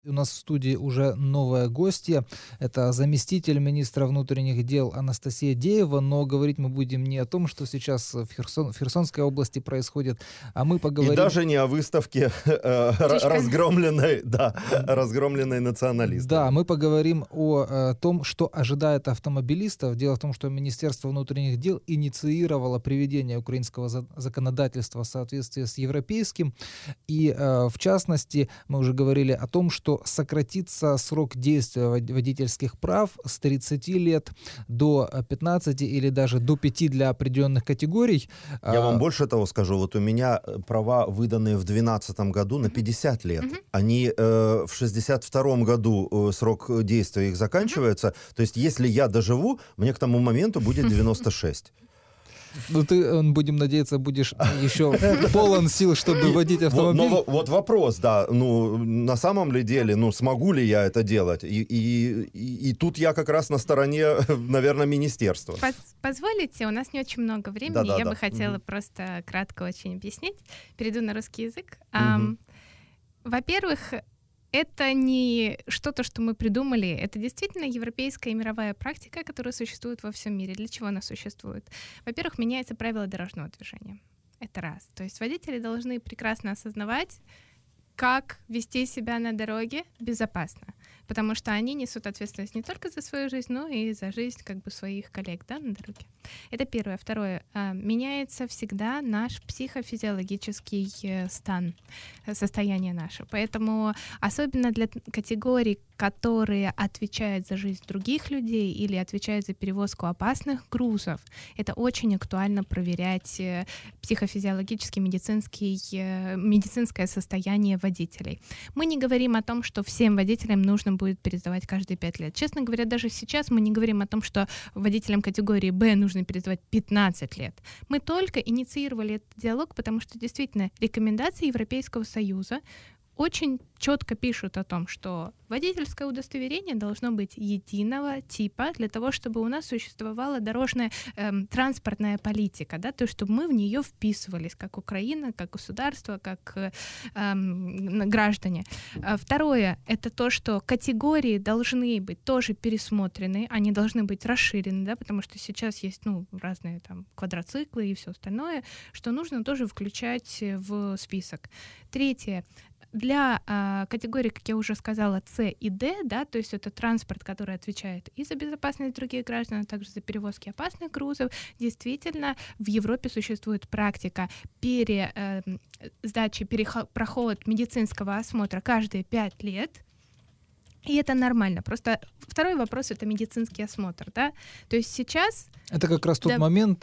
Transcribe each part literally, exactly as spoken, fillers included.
У нас в студии уже новая гостья. Это заместитель министра внутренних дел Анастасия Деева. Но говорить мы будем не о том, что сейчас в, Херсон, в Херсонской области происходит, а мы поговорим... И даже не о выставке э, разгромленной, да, разгромленной националистами. Да, мы поговорим о, о том, что ожидает автомобилистов. Дело в том, что Министерство внутренних дел инициировало приведение украинского за- законодательства в соответствии с европейским. И э, в частности, мы уже говорили о том, что сократится срок действия водительских прав с тридцати лет до пятнадцати или даже до пяти для определенных категорий. Я вам больше того скажу. Вот у меня права, выданные в двенадцатом году, на пятьдесят лет. Mm-hmm. Они э, в шестьдесят втором году э, срок действия их заканчивается. Mm-hmm. То есть если я доживу, мне к тому моменту будет девяносто шесть. Ну, ты, будем надеяться, будешь еще полон сил, чтобы водить автомобиль. Вот, вот вопрос, да, ну, на самом ли деле, ну, смогу ли я это делать? И, и, и, и тут я как раз на стороне, наверное, министерства. Позволите, у нас не очень много времени, да, да, я да. бы хотела угу. просто кратко очень объяснить. Перейду на русский язык. Угу. Um, во-первых, это не что-то, что мы придумали, это действительно европейская и мировая практика, которая существует во всем мире. Для чего она существует? Во-первых, меняется правило дорожного движения. Это раз. То есть водители должны прекрасно осознавать, как вести себя на дороге безопасно, потому что они несут ответственность не только за свою жизнь, но и за жизнь как бы своих коллег, да, на дороге. Это первое. Второе. Меняется всегда наш психофизиологический стан, состояние наше. Поэтому особенно для категорий, которые отвечают за жизнь других людей или отвечают за перевозку опасных грузов, это очень актуально проверять психофизиологически медицинский, медицинское состояние водителей. Мы не говорим о том, что всем водителям нужно будет пересдавать каждые пять лет. Честно говоря, даже сейчас мы не говорим о том, что водителям категории Б нужно пересдавать пятнадцать лет. Мы только инициировали этот диалог, потому что действительно рекомендации Европейского Союза очень четко пишут о том, что водительское удостоверение должно быть единого типа для того, чтобы у нас существовала дорожная эм, транспортная политика, да, то есть чтобы мы в нее вписывались, как Украина, как государство, как эм, граждане. Второе — это то, что категории должны быть тоже пересмотрены, они должны быть расширены, да, потому что сейчас есть ну, разные там квадроциклы и все остальное, что нужно тоже включать в список. Третье. Для э, категорий, как я уже сказала, С и Д, да, то есть это транспорт, который отвечает и за безопасность других граждан, а также за перевозки опасных грузов, действительно в Европе существует практика пере, э, сдачи, переход, проход медицинского осмотра каждые пять лет. И это нормально. Просто второй вопрос — это медицинский осмотр, да. То есть сейчас... Это как раз тот да. момент,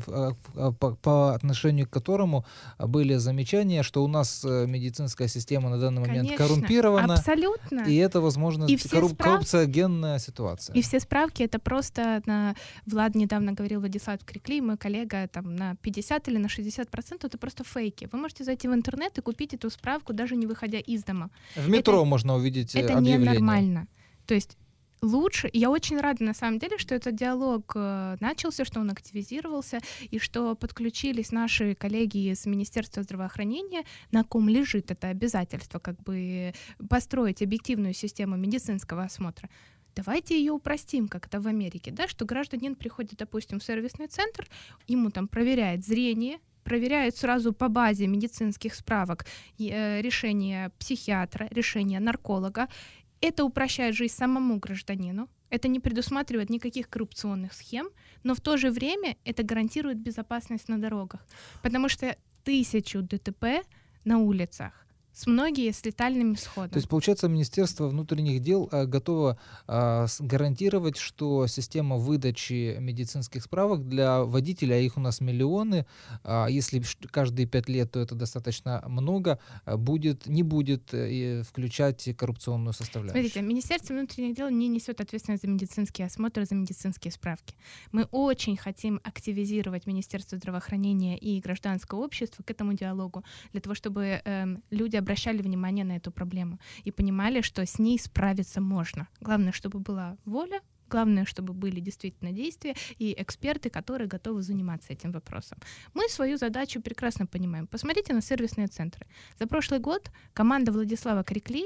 по, по отношению к которому были замечания, что у нас медицинская система на данный момент Конечно, коррумпирована. Абсолютно. И это, возможно, и корруп- справ... коррупциогенная ситуация. И все справки — это просто... На... Влад недавно говорил, Владислав Крикли, мой коллега, там, на пятьдесят или на шестьдесят процентов это просто фейки. Вы можете зайти в интернет и купить эту справку, даже не выходя из дома. В метро это... можно увидеть это объявление. Это ненормально. То есть лучше, я очень рада на самом деле, что этот диалог э, начался, что он активизировался, и что подключились наши коллеги из Министерства здравоохранения, на ком лежит это обязательство, как бы построить объективную систему медицинского осмотра. Давайте ее упростим, как это в Америке, да, что гражданин приходит, допустим, в сервисный центр, ему там проверяет зрение, проверяют сразу по базе медицинских справок э, решение психиатра, решение нарколога. Это упрощает жизнь самому гражданину, это не предусматривает никаких коррупционных схем, но в то же время это гарантирует безопасность на дорогах, потому что тысячу ДТП на улицах с многими с летальным исходом. То есть, получается, Министерство внутренних дел а, готово а, с, гарантировать, что система выдачи медицинских справок для водителя, а их у нас миллионы, а, если каждые пять лет, то это достаточно много, а, будет, не будет и включать коррупционную составляющую. Смотрите, Министерство внутренних дел не несет ответственность за медицинские осмотры, за медицинские справки. Мы очень хотим активизировать Министерство здравоохранения и гражданское общество к этому диалогу, для того, чтобы э, люди обращали внимание на эту проблему и понимали, что с ней справиться можно. Главное, чтобы была воля, главное, чтобы были действительно действия и эксперты, которые готовы заниматься этим вопросом. Мы свою задачу прекрасно понимаем. Посмотрите на сервисные центры. За прошлый год команда Владислава Криклия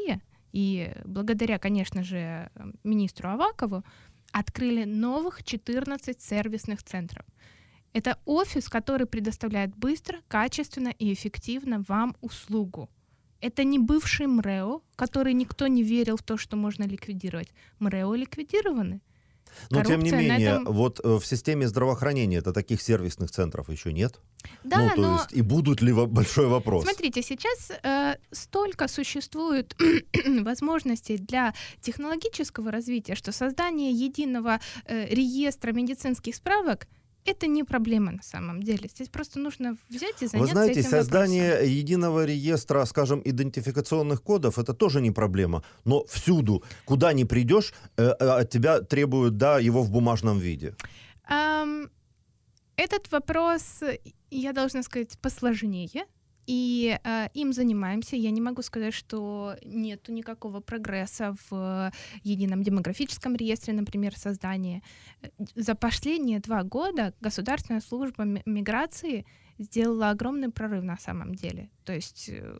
и благодаря, конечно же, министру Авакову, открыли новых четырнадцать сервисных центров. Это офис, который предоставляет быстро, качественно и эффективно вам услугу. Это не бывший МРЭО, который никто не верил в то, что можно ликвидировать. МРЭО ликвидированы. Но, тем не менее, этом... вот в системе здравоохранения это таких сервисных центров еще нет. Да, ну, то но... есть, и будут ли, большой вопрос. Смотрите, сейчас э, столько существует возможностей для технологического развития, что создание единого э, реестра медицинских справок — это не проблема на самом деле. Здесь просто нужно взять и заняться этим Вы знаете, этим создание вопросом. единого реестра, скажем, идентификационных кодов, это тоже не проблема. Но всюду, куда ни придешь, э, от тебя требуют, да, его в бумажном виде. Um, этот вопрос, я должна сказать, посложнее. И э, им занимаемся. Я не могу сказать, что нет никакого прогресса в едином демографическом реестре, например, создания. За последние два года Государственная служба миграции сделала огромный прорыв на самом деле. То есть э,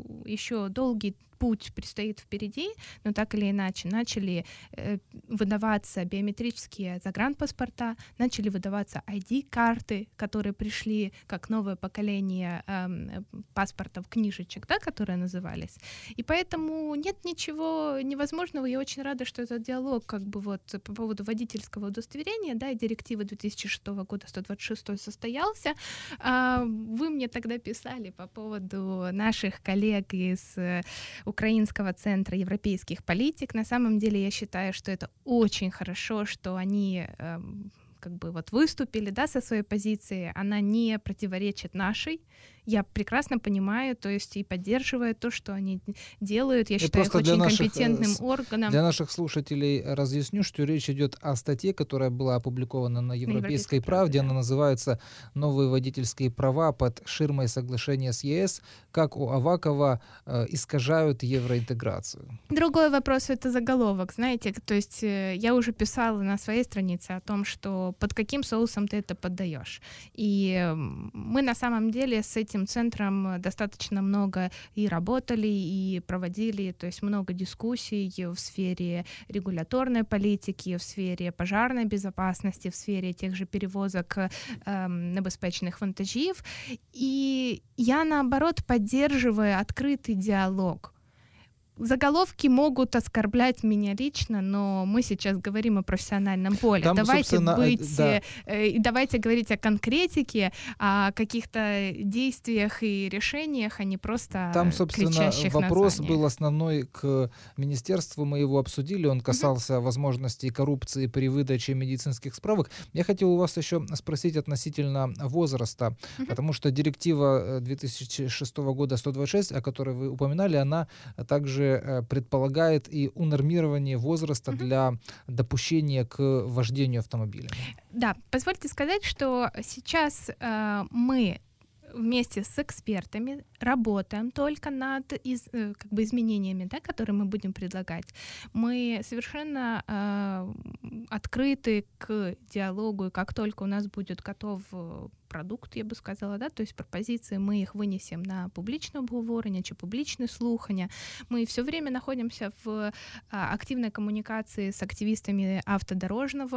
еще долгий путь предстоит впереди, но так или иначе начали э, выдаваться биометрические загранпаспорта, начали выдаваться ай ди-карты, которые пришли как новое поколение э, паспортов, книжечек, да, которые назывались. И поэтому нет ничего невозможного. Я очень рада, что этот диалог как бы вот по поводу водительского удостоверения, да, и директивы две тысячи шестого года сто двадцать шесть состоялся. А, вы мне тогда писали по поводу наших коллег из Украинского центра европейских политик. На самом деле я считаю, что это очень хорошо, что они э, как бы вот выступили, да, со своей позиции. Она не противоречит нашей. Я прекрасно понимаю, то есть и поддерживаю то, что они делают. Я и считаю их очень наших, компетентным органом. Для наших слушателей разъясню, что речь идет о статье, которая была опубликована на Европейской, на Европейской правде. правде. Она называется «Новые водительские права под ширмой соглашения с ЕС. Как у Авакова э, искажают евроинтеграцию». Другой вопрос — это заголовок. Знаете, то есть э, я уже писала на своей странице о том, что под каким соусом ты это поддаешь. И э, мы на самом деле с этим центром достаточно много и работали, и проводили, то есть много дискуссий в сфере регуляторной политики, в сфере пожарной безопасности, в сфере тех же перевозок э, небезпечных вантажів. И я, наоборот, поддерживаю открытый диалог. Заголовки могут оскорблять меня лично, но мы сейчас говорим о профессиональном поле. Там, давайте быть, да. э, давайте говорить о конкретике, о каких-то действиях и решениях, а не просто Там, собственно, кричащих вопрос названиях. был основной к министерству, мы его обсудили, он касался mm-hmm. возможностей коррупции при выдаче медицинских справок. Я хотел у вас еще спросить относительно возраста, mm-hmm. потому что директива две тысячи шестого года сто двадцать шесть, о которой вы упоминали, она также предполагает и унормирование возраста mm-hmm. для допущения к вождению автомобиля. Да, позвольте сказать, что сейчас э, мы вместе с экспертами работаем только над из, как бы изменениями, да, которые мы будем предлагать. Мы совершенно э, открыты к диалогу, и как только у нас будет готов продукт, я бы сказала, да, то есть пропозиции, мы их вынесем на публічне обговорення чи публічне слухання. Мы все время находимся в а, активной коммуникации с активистами автодорожного,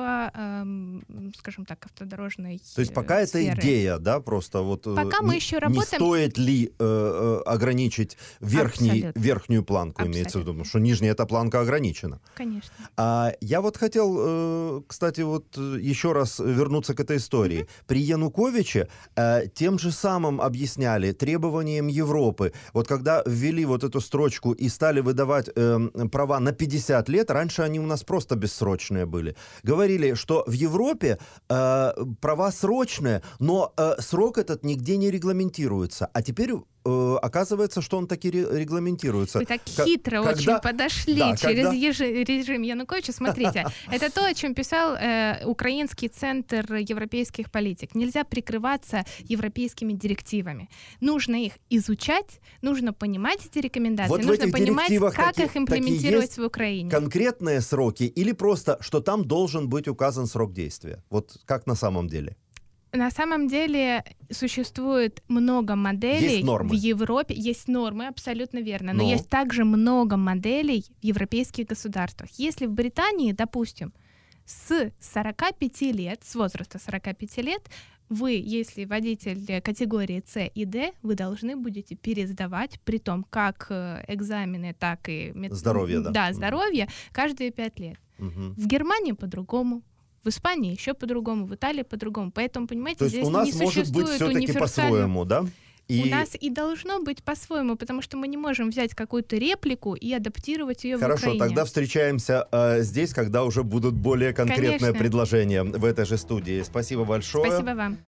эм, скажем так, автодорожной сферы. То есть пока это идея, да, просто вот пока не, мы еще работаем... не стоит ли э, ограничить верхний, верхнюю планку, Абсолютно. Имеется в виду, что нижняя эта планка ограничена. Конечно. А, я вот хотел, э, кстати, вот еще раз вернуться к этой истории. Mm-hmm. При Януковиче э, тем же самым объясняли требованиям Европы. Вот когда ввели вот эту строчку и стали выдавать э, права на пятьдесят лет, раньше они у нас просто бессрочные были. Говорили, что в Европе э, права срочные, но э, срок этот нигде не регламентируется. А теперь э, оказывается, что он таки регламентируется. Вы так хитро когда... очень подошли да, через когда... ежи... режим Януковича. Смотрите, это то, о чем писал э, Украинский центр европейских политик. Нельзя прикрываться европейскими директивами. Нужно их изучать, нужно понимать эти рекомендации, вот нужно понимать, как таки, их имплементировать в Украине. Конкретные сроки или просто, что там должен быть указан срок действия? Вот как на самом деле? На самом деле существует много моделей Есть нормы. в Европе. Есть нормы, абсолютно верно. Но Но. есть также много моделей в европейских государствах. Если в Британии, допустим, с сорока пяти лет, с возраста сорока пяти лет, вы, если водитель категории С и Д, вы должны будете пересдавать, при том как экзамены, так и мед... Здоровье, да. Да, здоровье, каждые пять лет. Мгм. В Германии по-другому. В Испании еще по-другому, в Италии по-другому. Поэтому, понимаете, То есть здесь у нас не может быть существует все-таки универсального... по-своему, да? У И нас и должно быть по-своему, потому что мы не можем взять какую-то реплику и адаптировать ее в хорошо, Украине. тогда встречаемся э, здесь, когда уже будут более конкретные Конечно. предложения в этой же студии. Спасибо большое. Спасибо вам.